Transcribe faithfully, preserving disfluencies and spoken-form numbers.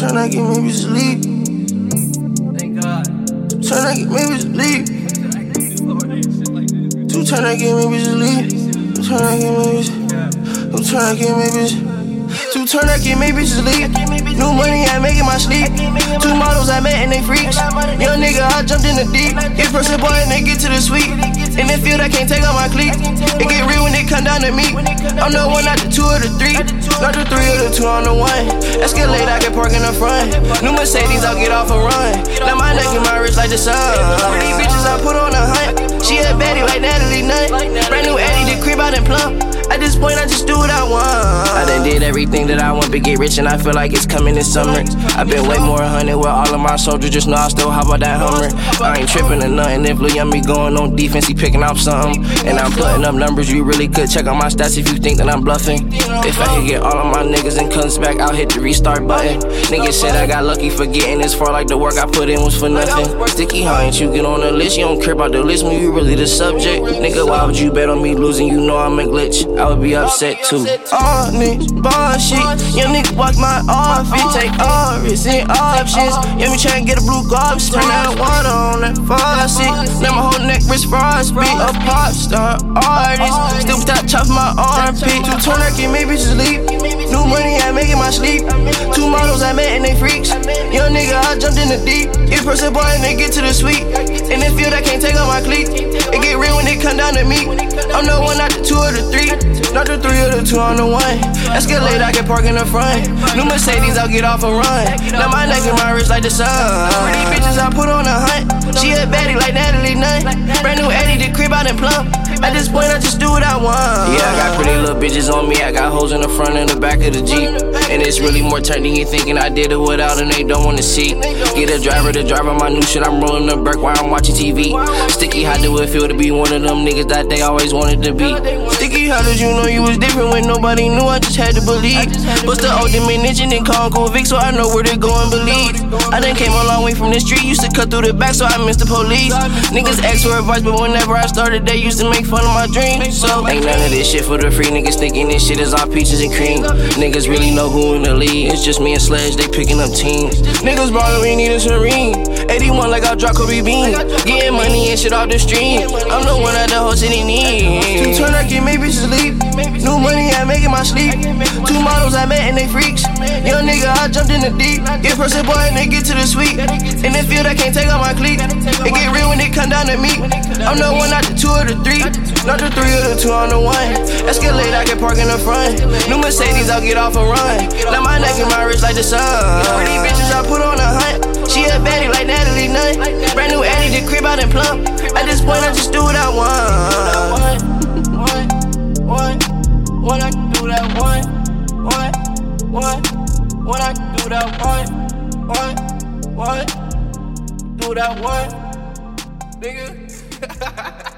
turn I get maybe sleep. Thank God. Turn I get maybe sleep. Two turn I get maybe sleep. Turn I get maybe sleep. Two turn I get maybe Two turn I get maybe sleep. New money I make in my sleep. Two models I met and they freaks. Young nigga I jumped in the deep. Get person boy and they get to the sweet. In the field I can't take out my cleat. It get real when it come down to me. I'm the one, not the two or the three. Not the three or the two, I'm the one. Escalade I can park in the front. New Mercedes I'll get off and run. Now my neck and my wrist like the sun. Pretty bitches I put on a hunt. She a baddie like Natalie Nunn. Brand new Addy, the crib out and plump. At this point I just do what I want. I done did everything that I want to get rich and I feel like it's coming this summer. I've been way more hunted with all of my soldiers, just know I still hop out that Hummer. I ain't tripping or nothing, if Lil Yummy going on defense, he picking out something. And I'm putting up numbers, you really could check out my stats if you think that I'm bluffing. If I could get all of my niggas and comes back, I'll hit the restart button. Niggas said I got lucky for getting this far, like the work I put in was for nothing. Sticky, how ain't you get on the list? You don't care about the list when you really the subject. Nigga, why would you bet on me losing? You know I'm a glitch, I would be upset too. All niggas bullshit, young niggas watch my office, take all risks and options. Yeah, me tryna get a blue garbage, turn that water on that faucet. Now my whole neck wrist frostbite. A pop star artist, still without chopping my armpit. Two turn I get maybe sleep. New money I make in my sleep. Two models I met and they freaks. Young nigga I jumped in the deep. Get person boy and they get to the sweet. In the field I can't take out my cleat. It get real when it come down to me. I'm the one, not the two or the three. Not the three or the two, I'm the one. Escalade I can park in the front. New Mercedes I'll get off and run. Now my neck and my wrist like the sun. Pretty bitches I put on a hunt. She a baddie like Natalie Nunn. Brand new Addy, the crib out and plump. At this point I just do what I want. Yeah, I got pretty little bitches on me. I got hoes in the front and the back of the Jeep. And it's really more turn than you thinking. I did it without and they don't wanna see. Get a driver to drive on my new shit. I'm rolling the Burke while I'm watching T V. Sticky, how do it feel to be one of them niggas that they always wanted to be? Sticky, how did you know you was different when nobody knew? I just had to believe. What's the old diminishing and call Uncle Vic so I know where to go and believe. I done came a long way from the street. Used to cut through the back so I missed the police. Niggas ask for advice but whenever I started they used to make fun of my dreams. So ain't none of this shit for the free. Niggas thinking this shit is all peaches and cream. Niggas really know who in the league. It's just me and Sledge, they picking up teams. Niggas ballin', we need a serene. eighty-one like I drop Kobe Bean. Getting money and shit off the stream. I'm the one that the whole city needs. Two turn I get maybe sleep. New money I make in my sleep. Two models I met and they freaks. Young nigga I jumped in the deep. Get person boy and they get to the sweet. In the field I can't take out my cleat. It get real when it come down to me. I'm the one, not the two or the three. Not the three or the two, I'm the one. Escalade I can park in the front. New Mercedes I'll get off and run. Now my neck and my wrist like the sun. Pretty bitches I put on a hunt. She a baddie like Natalie Nunn. Brand new Addy, the crib out and plump. At this point I just do what I want. One, one, one, I can do that one. One, one, one, I can do that one. One, one, do that one. Nigga.